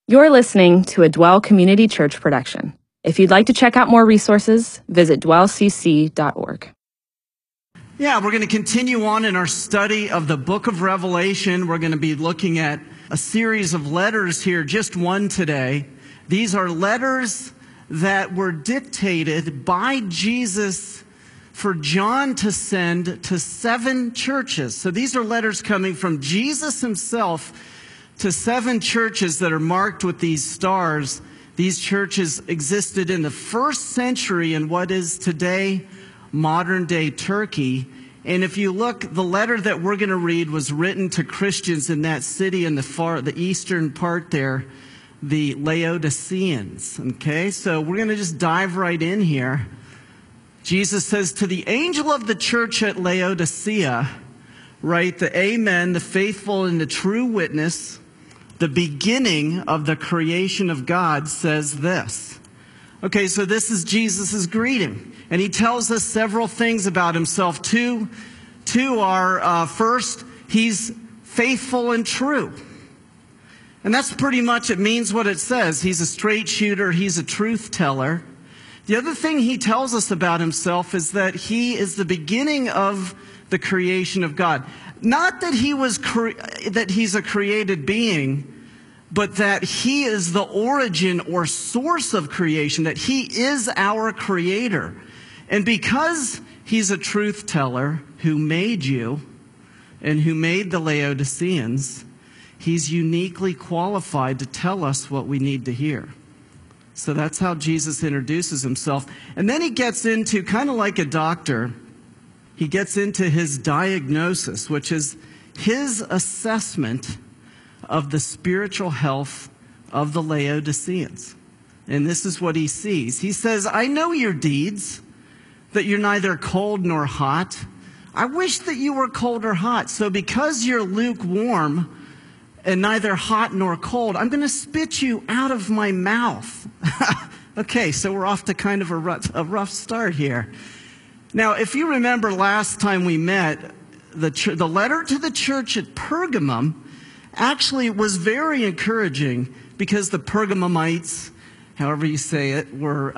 You're listening to a Dwell Community Church production. If you'd like to check out more resources, visit dwellcc.org. Yeah, we're going to continue on in our study of the book of Revelation. We're going to be looking at a series of letters here, just one today. These are letters that were dictated by Jesus for John to send to 7 churches. So these are letters coming from Jesus himself to 7 churches that are marked with these stars. These churches existed in the 1st century in what is today modern-day Turkey. And if you look, the letter that we're going to read was written to Christians in that city in the eastern part there, the Laodiceans. Okay, so we're going to just dive right in here. Jesus says, "To the angel of the church at Laodicea, write the Amen, the faithful and the true witness, the beginning of the creation of God, says this." Okay, so this is Jesus' greeting. And he tells us several things about himself. Two are, first, he's faithful and true. And that's pretty much, it means what it says. He's a straight shooter. He's a truth teller. The other thing he tells us about himself is that he is the beginning of the creation of God. Not that that he's a created being, but that he is the origin or source of creation, that he is our creator. And because he's a truth teller who made you and who made the Laodiceans, he's uniquely qualified to tell us what we need to hear. So that's how Jesus introduces himself. And then he gets into, kind of like a doctor, he gets into his diagnosis, which is his assessment of the spiritual health of the Laodiceans. And this is what he sees. He says, "I know your deeds, that you're neither cold nor hot. I wish that you were cold or hot. So because you're lukewarm and neither hot nor cold, I'm going to spit you out of my mouth." Okay, so we're off to kind of a rough start here. Now, if you remember last time we met, the letter to the church at Pergamum actually was very encouraging, because the Pergamumites, however you say it,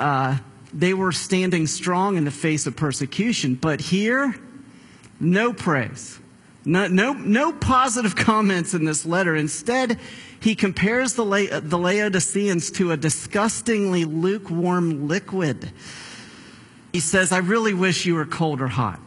they were standing strong in the face of persecution. But here, no praise. No positive comments in this letter. Instead, he compares the Laodiceans to a disgustingly lukewarm liquid. He says, "I really wish you were cold or hot.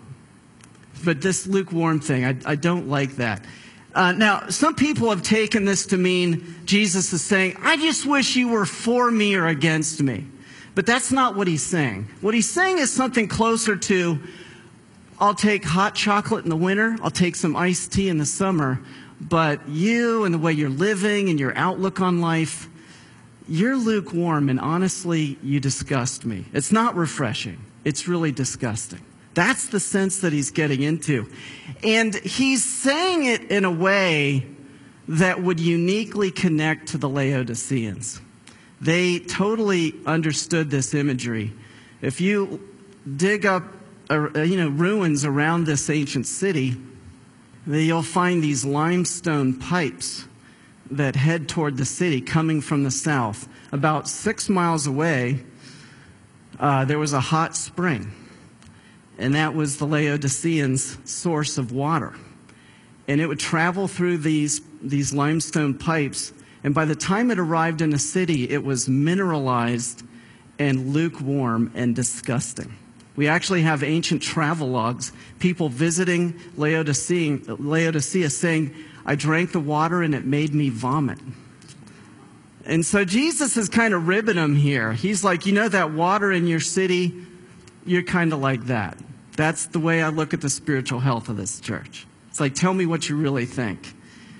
But this lukewarm thing, I don't like that." Now, some people have taken this to mean Jesus is saying, "I just wish you were for me or against me." But that's not what he's saying. What he's saying is something closer to, "I'll take hot chocolate in the winter, I'll take some iced tea in the summer, but you and the way you're living and your outlook on life, you're lukewarm, and honestly, you disgust me." It's not refreshing. It's really disgusting. That's the sense that he's getting into. And he's saying it in a way that would uniquely connect to the Laodiceans. They totally understood this imagery. If you dig up ruins around this ancient city, you'll find these limestone pipes that head toward the city coming from the south. About 6 miles away, there was a hot spring. And that was the Laodiceans' source of water. And it would travel through these limestone pipes. And by the time it arrived in the city, it was mineralized and lukewarm and disgusting. We actually have ancient travelogues, people visiting Laodicea saying, "I drank the water and it made me vomit." And so Jesus is kind of ribbing them here. He's like, that water in your city, you're kind of like that. That's the way I look at the spiritual health of this church. It's like, tell me what you really think.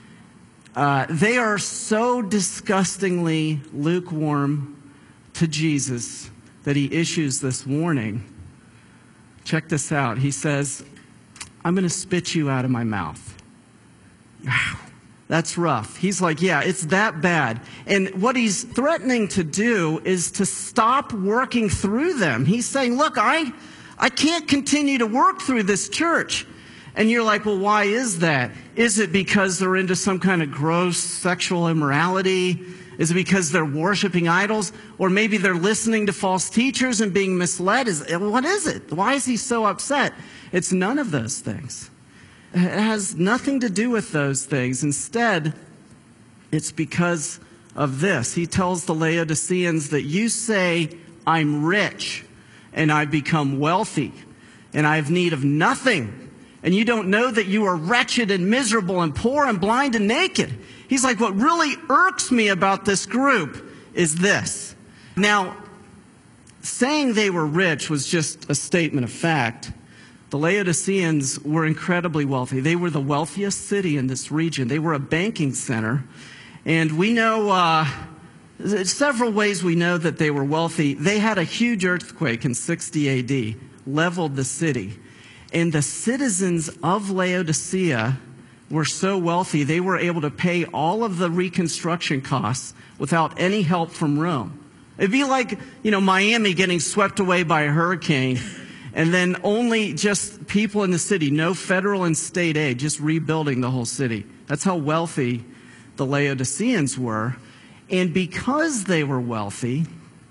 They are so disgustingly lukewarm to Jesus that he issues this warning. Check this out. He says, "I'm going to spit you out of my mouth." Wow, that's rough. He's like, yeah, it's that bad. And what he's threatening to do is to stop working through them. He's saying, look, I can't continue to work through this church. And you're like, well, why is that? Is it because they're into some kind of gross sexual immorality? Is it because they're worshiping idols? Or maybe they're listening to false teachers and being misled? What is it? Why is he so upset? It's none of those things. It has nothing to do with those things. Instead, it's because of this. He tells the Laodiceans that you say, I'm rich and I've become wealthy and I have need of nothing. And you don't know that you are wretched and miserable and poor and blind and naked. He's like, what really irks me about this group is this. Now, saying they were rich was just a statement of fact. The Laodiceans were incredibly wealthy. They were the wealthiest city in this region. They were a banking center. And we know, several ways we know that they were wealthy. They had a huge earthquake in 60 AD, leveled the city. And the citizens of Laodicea were so wealthy, they were able to pay all of the reconstruction costs without any help from Rome. It'd be like, Miami getting swept away by a hurricane, and then only just people in the city, no federal and state aid, just rebuilding the whole city. That's how wealthy the Laodiceans were. And because they were wealthy,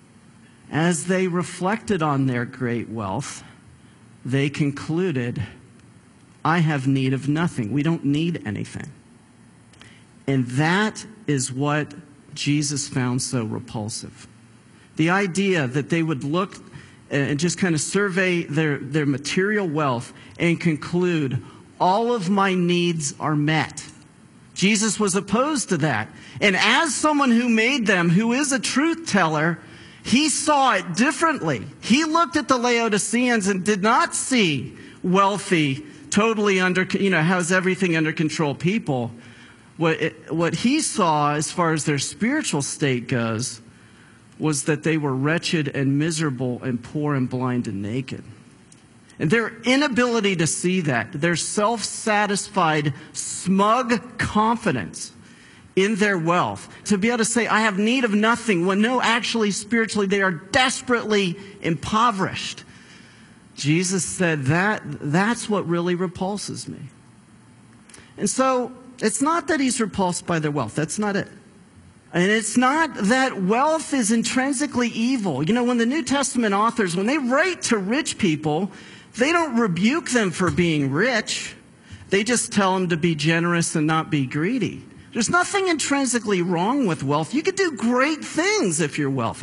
as they reflected on their great wealth, they concluded, I have need of nothing. We don't need anything. And that is what Jesus found so repulsive. The idea that they would look and just kind of survey their material wealth and conclude, all of my needs are met. Jesus was opposed to that. And as someone who made them, who is a truth teller, he saw it differently. He looked at the Laodiceans and did not see wealthy, totally has everything under control people. What he saw as far as their spiritual state goes was that they were wretched and miserable and poor and blind and naked. And their inability to see that, their self-satisfied, smug confidence in their wealth, to be able to say, I have need of nothing, when no, actually, spiritually, they are desperately impoverished. Jesus said that's what really repulses me. And so, it's not that he's repulsed by their wealth. That's not it. And it's not that wealth is intrinsically evil. When the New Testament authors, when they write to rich people, they don't rebuke them for being rich. They just tell them to be generous and not be greedy. There's nothing intrinsically wrong with wealth. You could do great things if you're wealthy.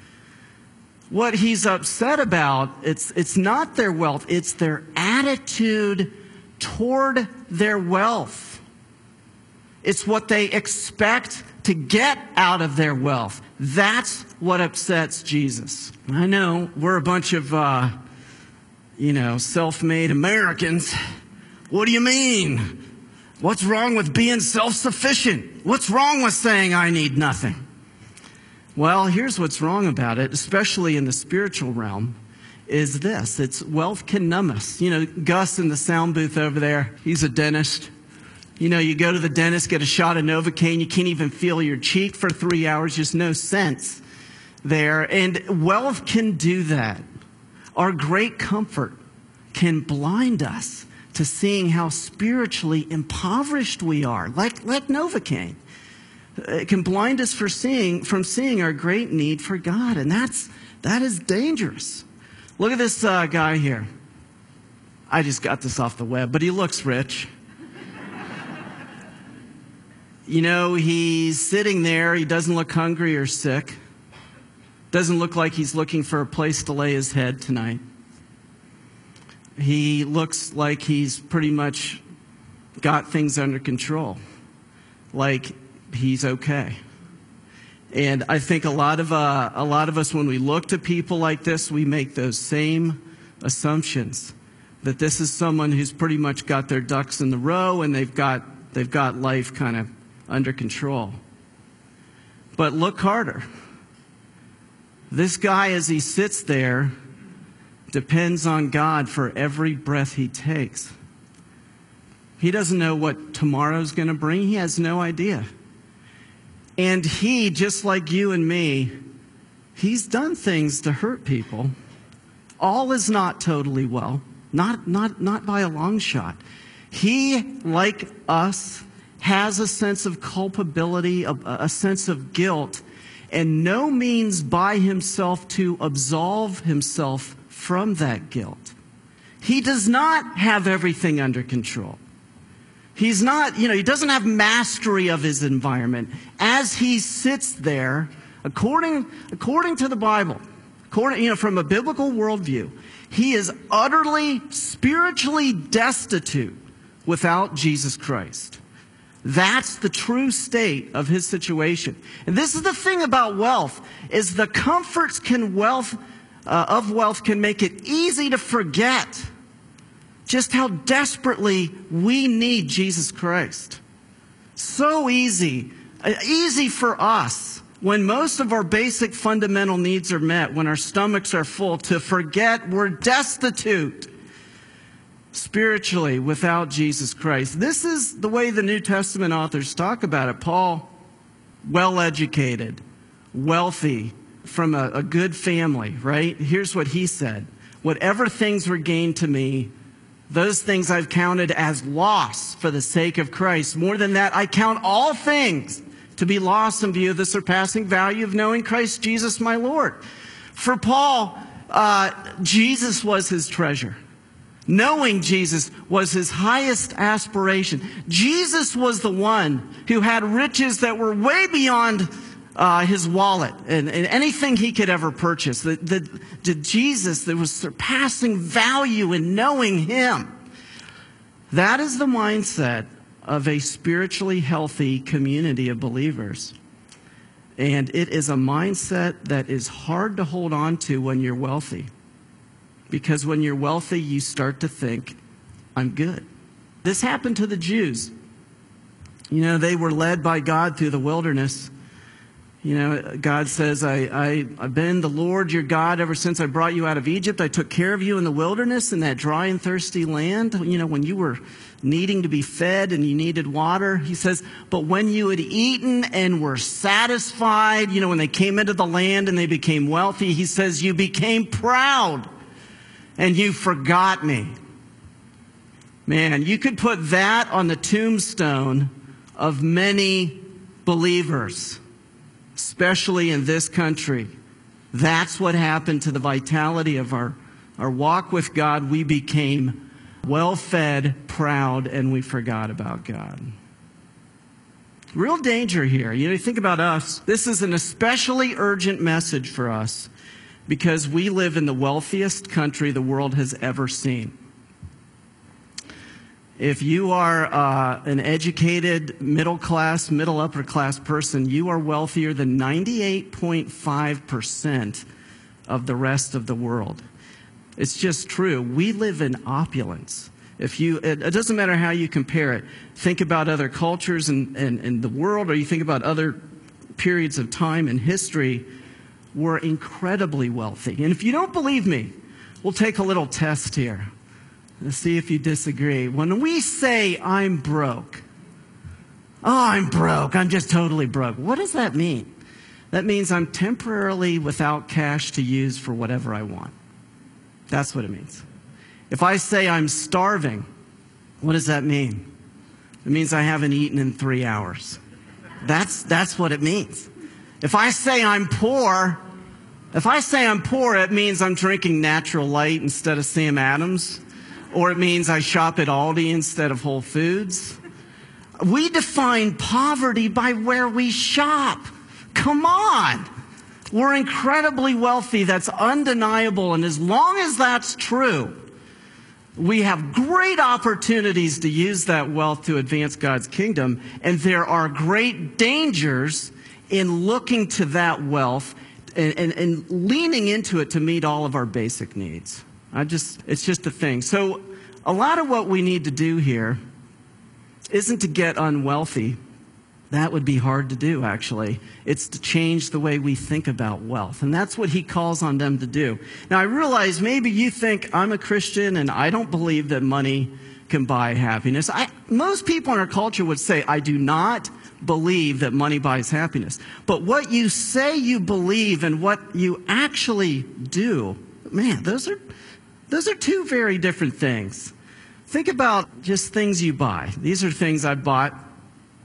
What he's upset about, it's not their wealth, it's their attitude toward their wealth. It's what they expect to get out of their wealth. That's what upsets Jesus. I know we're a bunch of, self-made Americans. What do you mean? What's wrong with being self-sufficient? What's wrong with saying I need nothing? Well, here's what's wrong about it, especially in the spiritual realm, is this. It's wealth can numb us. Gus in the sound booth over there, he's a dentist. You go to the dentist, get a shot of Novocaine, you can't even feel your cheek for 3 hours, just no sense there. And wealth can do that. Our great comfort can blind us to seeing how spiritually impoverished we are, like Novocaine. It can blind us from seeing our great need for God, and that is dangerous. Look at this guy here. I just got this off the web, but he looks rich. He's sitting there. He doesn't look hungry or sick. Doesn't look like he's looking for a place to lay his head tonight. He looks like he's pretty much got things under control. Like he's okay. And I think a lot of us, when we look to people like this, we make those same assumptions. That this is someone who's pretty much got their ducks in the row and they've got life kind of under control. But look harder. This guy, as he sits there, depends on God for every breath he takes. He doesn't know what tomorrow's going to bring. He has no idea. And he, just like you and me, he's done things to hurt people. All is not totally well. Not by a long shot. He, like us, has a sense of culpability, a sense of guilt, and no means by himself to absolve himself from that guilt. He does not have everything under control. He's not, he doesn't have mastery of his environment. As he sits there, according to the Bible, from a biblical worldview, he is utterly spiritually destitute without Jesus Christ. That's the true state of his situation. And this is the thing about wealth, is the comforts of wealth can make it easy to forget just how desperately we need Jesus Christ. So easy for us when most of our basic fundamental needs are met, when our stomachs are full, to forget we're destitute spiritually without Jesus Christ. This is the way the New Testament authors talk about it. Paul, well-educated, wealthy, from a good family, right? Here's what he said. Whatever things were gained to me, those things I've counted as loss for the sake of Christ. More than that, I count all things to be lost in view of the surpassing value of knowing Christ Jesus my Lord. For Paul, Jesus was his treasure. Knowing Jesus was his highest aspiration. Jesus was the one who had riches that were way beyond his wallet and anything he could ever purchase. The Jesus, there was surpassing value in knowing him. That is the mindset of a spiritually healthy community of believers. And it is a mindset that is hard to hold on to when you're wealthy. Because when you're wealthy, you start to think, I'm good. This happened to the Jews. They were led by God through the wilderness. God says, I've been the Lord your God ever since I brought you out of Egypt. I took care of you in the wilderness, in that dry and thirsty land, when you were needing to be fed and you needed water. He says, but when you had eaten and were satisfied, when they came into the land and they became wealthy, he says, you became proud and you forgot me. Man, you could put that on the tombstone of many believers, especially in this country. That's what happened to the vitality of our walk with God. We became well-fed, proud, and we forgot about God. Real danger here. You think about us. This is an especially urgent message for us because we live in the wealthiest country the world has ever seen. If you are an educated, middle-class, middle-upper-class person, you are wealthier than 98.5% of the rest of the world. It's just true. We live in opulence. It doesn't matter how you compare it. Think about other cultures in the world, or you think about other periods of time in history. We're incredibly wealthy. And if you don't believe me, we'll take a little test here. Let's see if you disagree. When we say I'm broke, I'm broke, I'm just totally broke. What does that mean? That means I'm temporarily without cash to use for whatever I want. That's what it means. If I say I'm starving, what does that mean? It means I haven't eaten in 3 hours. That's what it means. If I say I'm poor, it means I'm drinking Natural Light instead of Sam Adams. Or it means I shop at Aldi instead of Whole Foods. We define poverty by where we shop. Come on. We're incredibly wealthy. That's undeniable. And as long as that's true, we have great opportunities to use that wealth to advance God's kingdom. And there are great dangers in looking to that wealth and leaning into it to meet all of our basic needs. It's just a thing. So a lot of what we need to do here isn't to get unwealthy. That would be hard to do, actually. It's to change the way we think about wealth. And that's what he calls on them to do. Now, I realize maybe you think I'm a Christian and I don't believe that money can buy happiness. Most people in our culture would say, I do not believe that money buys happiness. But what you say you believe and what you actually do, man, those are two very different things. Think about just things you buy. These are things I bought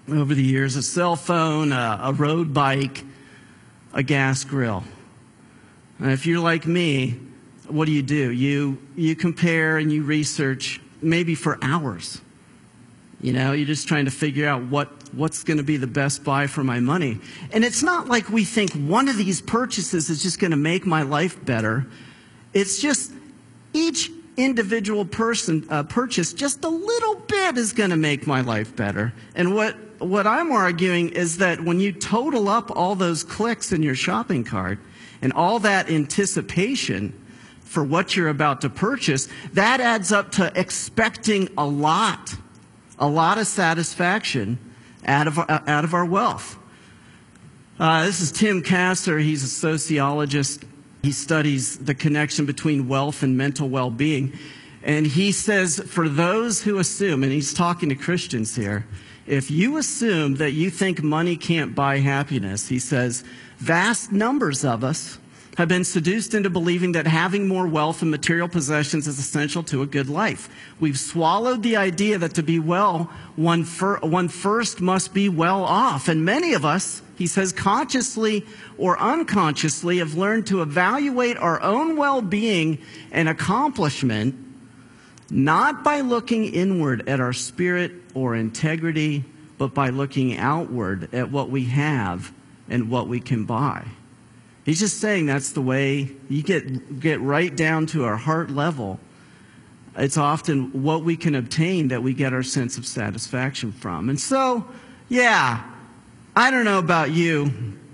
over the years: a cell phone, a road bike, a gas grill. And if you're like me, what do? You compare and you research maybe for hours. You're just trying to figure out what's going to be the best buy for my money. And it's not like we think one of these purchases is just going to make my life better. It's just each individual purchase just a little bit is going to make my life better. And what I'm arguing is that when you total up all those clicks in your shopping cart and all that anticipation for what you're about to purchase, that adds up to expecting a lot of satisfaction out of our wealth. This is Tim Kasser. He's a sociologist. He studies the connection between wealth and mental well-being. And he says, for those who assume, and he's talking to Christians here, if you assume that you think money can't buy happiness, he says, vast numbers of us have been seduced into believing that having more wealth and material possessions is essential to a good life. We've swallowed the idea that to be well, one first must be well off. And many of us, he says, consciously or unconsciously have learned to evaluate our own well-being and accomplishment not by looking inward at our spirit or integrity, but by looking outward at what we have and what we can buy. He's just saying that's the way you get right down to our heart level. It's often what we can obtain that we get our sense of satisfaction from. And so, yeah, I don't know about you.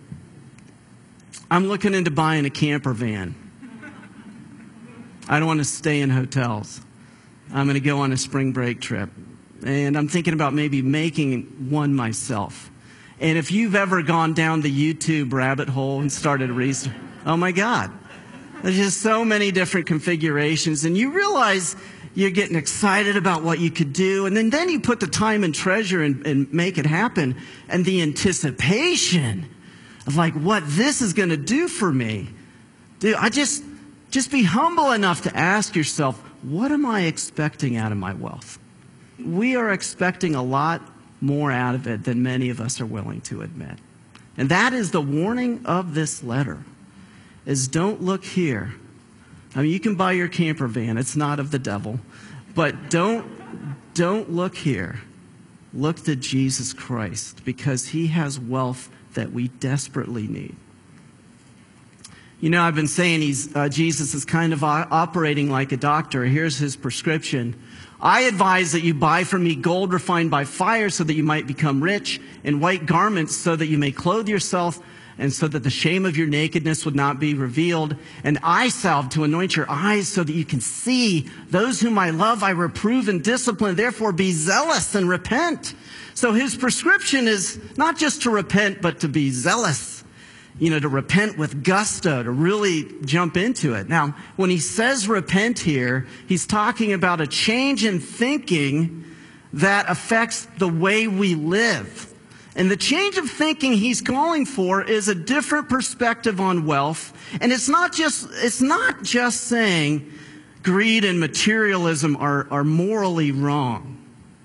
I'm looking into buying a camper van. I don't want to stay in hotels. I'm going to go on a spring break trip. And I'm thinking about maybe making one myself. And if you've ever gone down the YouTube rabbit hole and started research, oh my God, there's just so many different configurations. And you realize you're getting excited about what you could do. And then you put the time and treasure and make it happen. And the anticipation of like what this is going to do for me. Dude, just be humble enough to ask yourself, what am I expecting out of my wealth? We are expecting a lot more out of it than many of us are willing to admit. And that is the warning of this letter, is don't look here. I mean, you can buy your camper van. It's not of the devil. But don't look here. Look to Jesus Christ, because he has wealth that we desperately need. I've been saying Jesus is kind of operating like a doctor. Here's his prescription. I advise that you buy from me gold refined by fire so that you might become rich, and white garments so that you may clothe yourself, and so that the shame of your nakedness would not be revealed, and eye salve to anoint your eyes so that you can see. Those whom I love I reprove and discipline. Therefore be zealous and repent. So his prescription is not just to repent, but to be zealous. To repent with gusto, to really jump into it. Now, when he says repent here, he's talking about a change in thinking that affects the way we live. And the change of thinking he's calling for is a different perspective on wealth. And it's not just saying greed and materialism are morally wrong.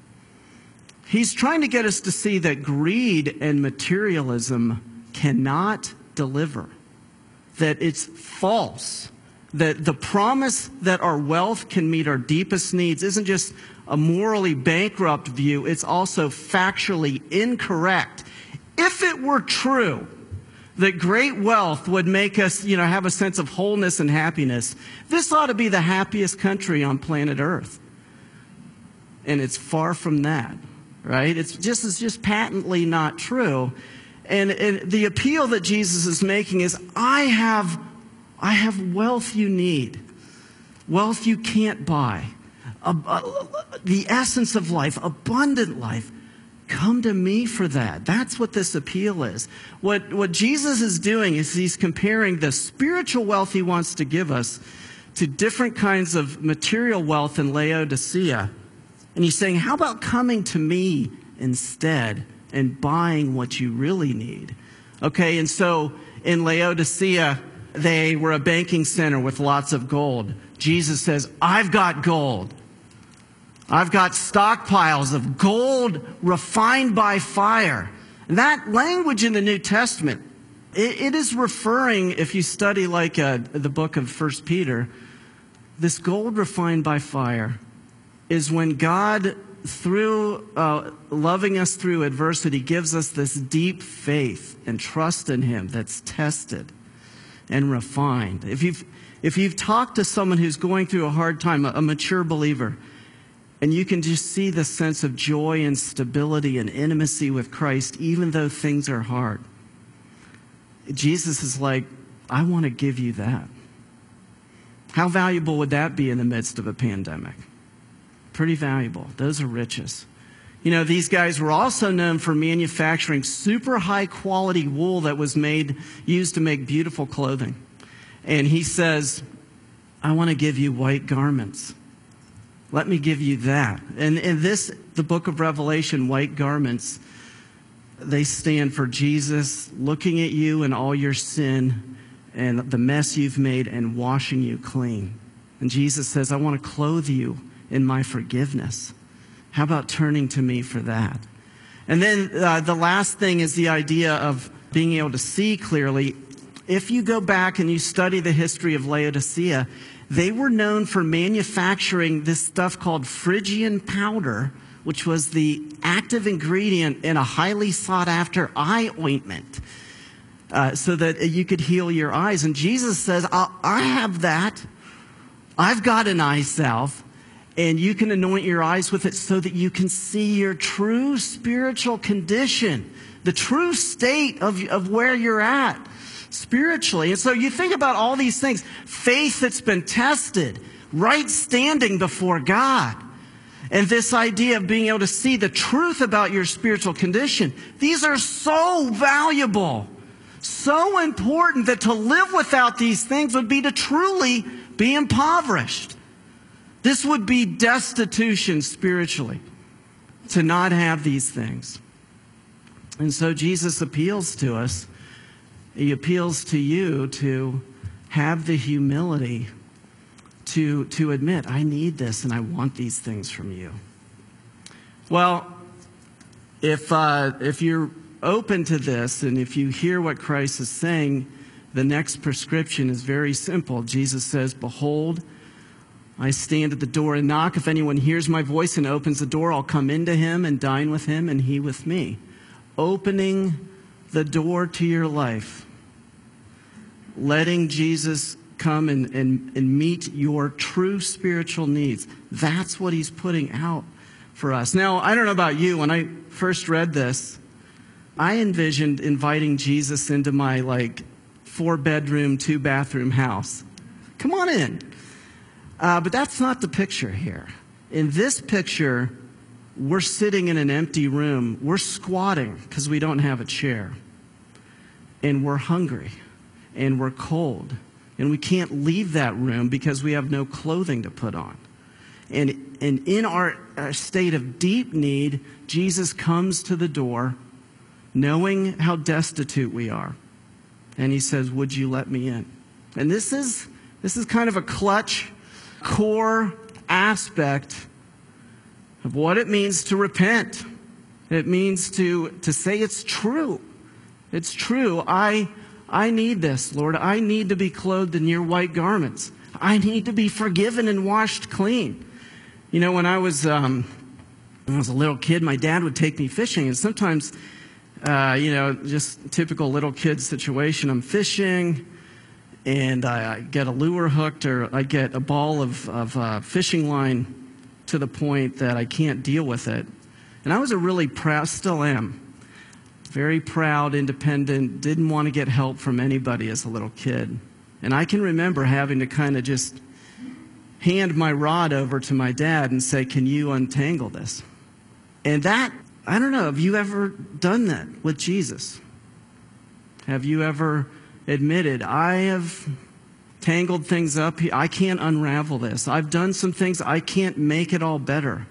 He's trying to get us to see that greed and materialism cannot deliver, that it's false, that the promise that our wealth can meet our deepest needs isn't just a morally bankrupt view, it's also factually incorrect. If it were true that great wealth would make us, have a sense of wholeness and happiness, this ought to be the happiest country on planet Earth. And it's far from that, right? It's just patently not true. And the appeal that Jesus is making is, I have wealth you need, wealth you can't buy, the essence of life, abundant life. Come to me for that. That's what this appeal is. What Jesus is doing is he's comparing the spiritual wealth he wants to give us to different kinds of material wealth in Laodicea. And he's saying, how about coming to me instead and buying what you really need? Okay, and so in Laodicea, they were a banking center with lots of gold. Jesus says, I've got gold. I've got stockpiles of gold refined by fire. And that language in the New Testament, it is referring, if you study like the book of 1 Peter, this gold refined by fire is when God, through loving us through adversity, gives us this deep faith and trust in him that's tested and refined. If you've talked to someone who's going through a hard time, a mature believer, and you can just see the sense of joy and stability and intimacy with Christ, even though things are hard, Jesus is like, I want to give you that. How valuable would that be in the midst of a pandemic? Pretty valuable. Those are riches. You know, these guys were also known for manufacturing super high quality wool that was used to make beautiful clothing. And he says, I want to give you white garments. Let me give you that. And in the book of Revelation, white garments, they stand for Jesus looking at you and all your sin and the mess you've made and washing you clean. And Jesus says, I want to clothe you in my forgiveness. How about turning to me for that? And then the last thing is the idea of being able to see clearly. If you go back and you study the history of Laodicea, they were known for manufacturing this stuff called Phrygian powder, which was the active ingredient in a highly sought after eye ointment, so that you could heal your eyes. And Jesus says, I have that. I've got an eye salve. And you can anoint your eyes with it so that you can see your true spiritual condition, the true state of where you're at spiritually. And so you think about all these things, faith that's been tested, right standing before God, and this idea of being able to see the truth about your spiritual condition. These are so valuable, so important, that to live without these things would be to truly be impoverished. This would be destitution spiritually, to not have these things. And so Jesus appeals to us. He appeals to you to have the humility to admit, I need this and I want these things from you. Well, if you're open to this and if you hear what Christ is saying, the next prescription is very simple. Jesus says, behold, I stand at the door and knock. If anyone hears my voice and opens the door, I'll come into him and dine with him and he with me. Opening the door to your life. Letting Jesus come and meet your true spiritual needs. That's what he's putting out for us. Now, I don't know about you. When I first read this, I envisioned inviting Jesus into my 4-bedroom, 2-bathroom house. Come on in. But that's not the picture here. In this picture, we're sitting in an empty room. We're squatting because we don't have a chair. And we're hungry. And we're cold. And we can't leave that room because we have no clothing to put on. And in our state of deep need, Jesus comes to the door, knowing how destitute we are. And he says, would you let me in? And this is kind of a clutch, core aspect of what it means to repent. It means to say it's true. It's true. I need this, Lord. I need to be clothed in your white garments. I need to be forgiven and washed clean. You know, when I was a little kid, my dad would take me fishing, and sometimes, just typical little kid situation. I'm fishing, and I get a lure hooked, or I get a ball of fishing line to the point that I can't deal with it. And I was a really proud, still am, very proud, independent, didn't want to get help from anybody as a little kid. And I can remember having to kind of just hand my rod over to my dad and say, can you untangle this? And that, I don't know, have you ever done that with Jesus? Have you ever admitted, I have tangled things up. I can't unravel this. I've done some things. I can't make it all better.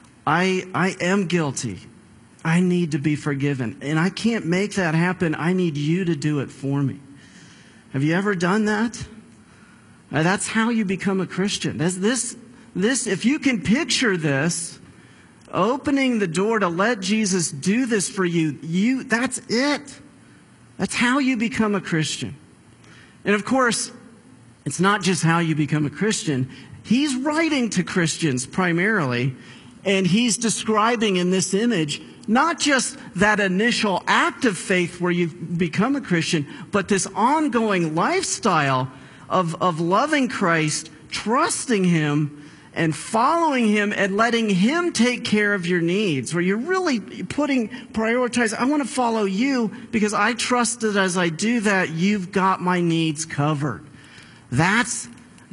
I am guilty. I need to be forgiven. And I can't make that happen. I need you to do it for me. Have you ever done that? That's how you become a Christian. This if you can picture this, opening the door to let Jesus do this for you, that's it. That's how you become a Christian. And of course, it's not just how you become a Christian. He's writing to Christians primarily, and he's describing in this image not just that initial act of faith where you become a Christian, but this ongoing lifestyle of loving Christ, trusting him, and following him and letting him take care of your needs, where you're really prioritize, I want to follow you because I trust that as I do that, you've got my needs covered. That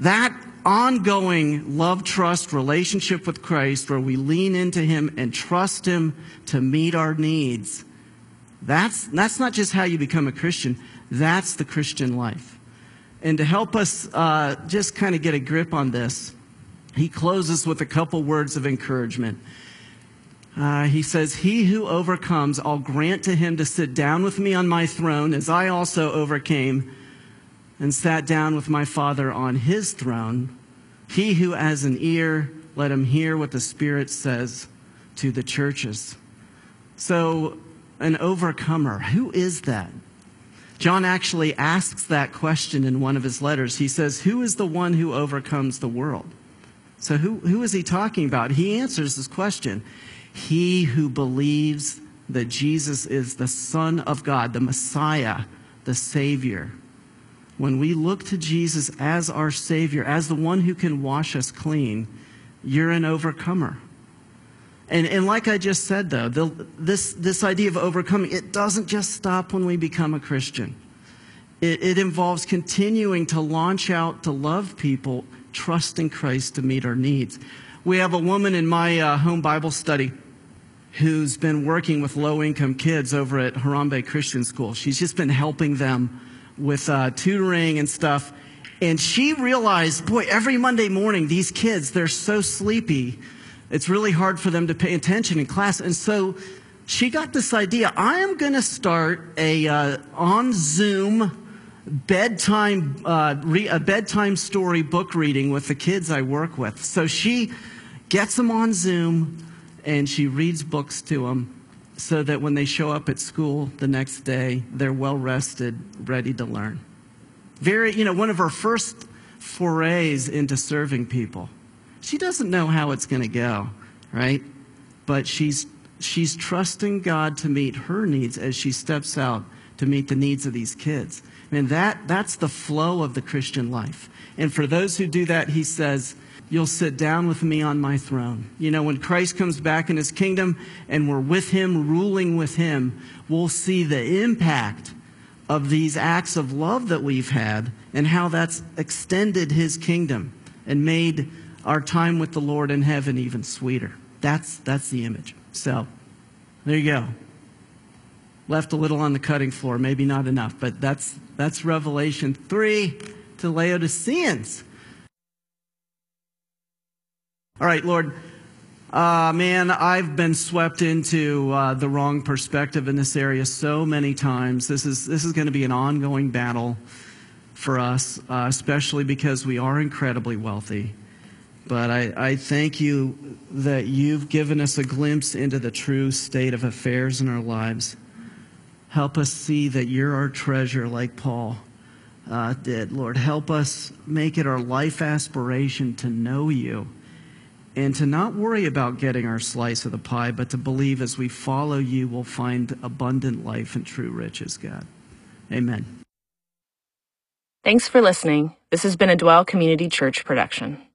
ongoing love, trust relationship with Christ where we lean into him and trust him to meet our needs. That's not just how you become a Christian. That's the Christian life. And to help us just kind of get a grip on this, he closes with a couple words of encouragement. He says, he who overcomes, I'll grant to him to sit down with me on my throne, as I also overcame and sat down with my Father on his throne. He who has an ear, let him hear what the Spirit says to the churches. So, an overcomer, who is that? John actually asks that question in one of his letters. He says, who is the one who overcomes the world? So who is he talking about? He answers this question. He who believes that Jesus is the Son of God, the Messiah, the Savior. When we look to Jesus as our Savior, as the one who can wash us clean, you're an overcomer. And like I just said, though, this idea of overcoming, it doesn't just stop when we become a Christian. It involves continuing to launch out to love people, trusting Christ to meet our needs. We have a woman in my home Bible study who's been working with low-income kids over at Harambe Christian School. She's just been helping them with tutoring and stuff. And she realized, boy, every Monday morning, these kids, they're so sleepy. It's really hard for them to pay attention in class. And so she got this idea. I am going to start on Zoom a bedtime story book reading with the kids I work with. So she gets them on Zoom and she reads books to them so that when they show up at school the next day, they're well rested, ready to learn. One of her first forays into serving people. She doesn't know how it's going to go, right? But she's trusting God to meet her needs as she steps out to meet the needs of these kids. And that's the flow of the Christian life. And for those who do that, he says, you'll sit down with me on my throne. When Christ comes back in his kingdom and we're with him, ruling with him, we'll see the impact of these acts of love that we've had and how that's extended his kingdom and made our time with the Lord in heaven even sweeter. That's the image. So, there you go. Left a little on the cutting floor, maybe not enough, but that's Revelation 3 to Laodiceans. All right, Lord, man, I've been swept into the wrong perspective in this area so many times. This is going to be an ongoing battle for us, especially because we are incredibly wealthy. But I thank you that you've given us a glimpse into the true state of affairs in our lives. Help us see that you're our treasure like Paul did. Lord, help us make it our life aspiration to know you and to not worry about getting our slice of the pie, but to believe as we follow you, we'll find abundant life and true riches, God. Amen. Thanks for listening. This has been a Dwell Community Church production.